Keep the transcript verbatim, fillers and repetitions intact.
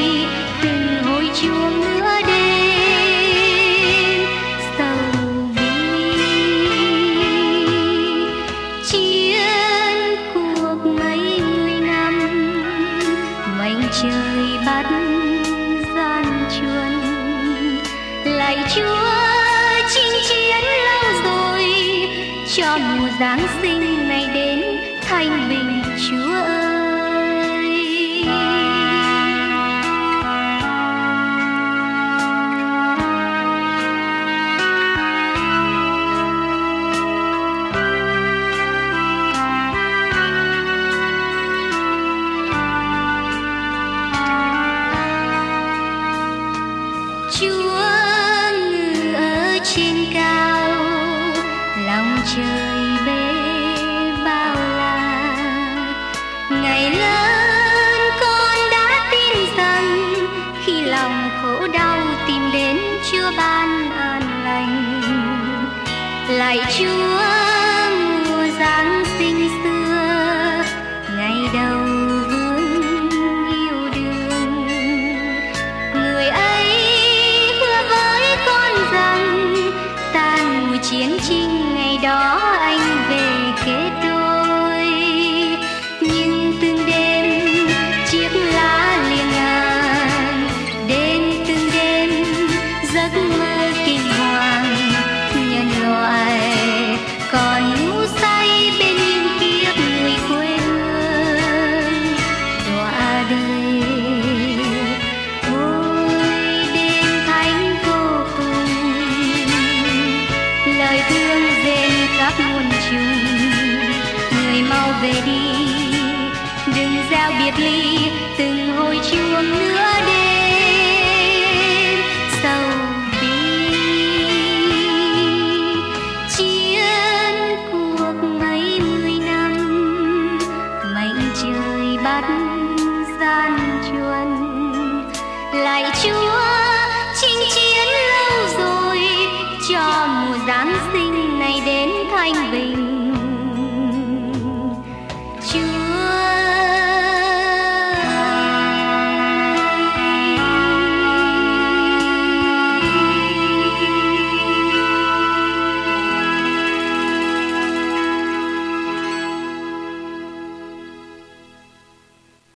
từng hồi chuông nữa đến sầu bi. Chiến cuộc mấy mươi năm mảnh trời bắt gian truân, lạy Chúa chinh chiến lâu rồi cho mùa Giáng sinh này đến thanh bình Chúa ơi. Chúa ngự ở trên cao, lòng trời bê bao la. Ngày lớn con đã tin rằng khi lòng khổ đau tìm đến Chúa ban an lành. Lạy Chúa mùa Giáng sinh xưa, ngày đầu vương yêu đương, người ấy hứa với con rằng tan mùa chiến tranh ngày đó anh về kế tôi. Nhưng từng đêm chiếc lá liềng ngàn, đến từng đêm giấc mơ kinh hoàng nhân loại còn ngủ say bên những kiếp người quê hương đọa đời. Ôi đêm thánh vô cùng, lời thương rền khắp muôn trùng. Người mau về đi, đừng gieo biệt ly, từng hồi chuông nữa đến sầu bi. Chiến cuộc mấy mươi năm mệnh trời bắt gian truân, lạy Chúa chinh chiến lâu rồi cho mùa Giáng sinh này đến thanh bình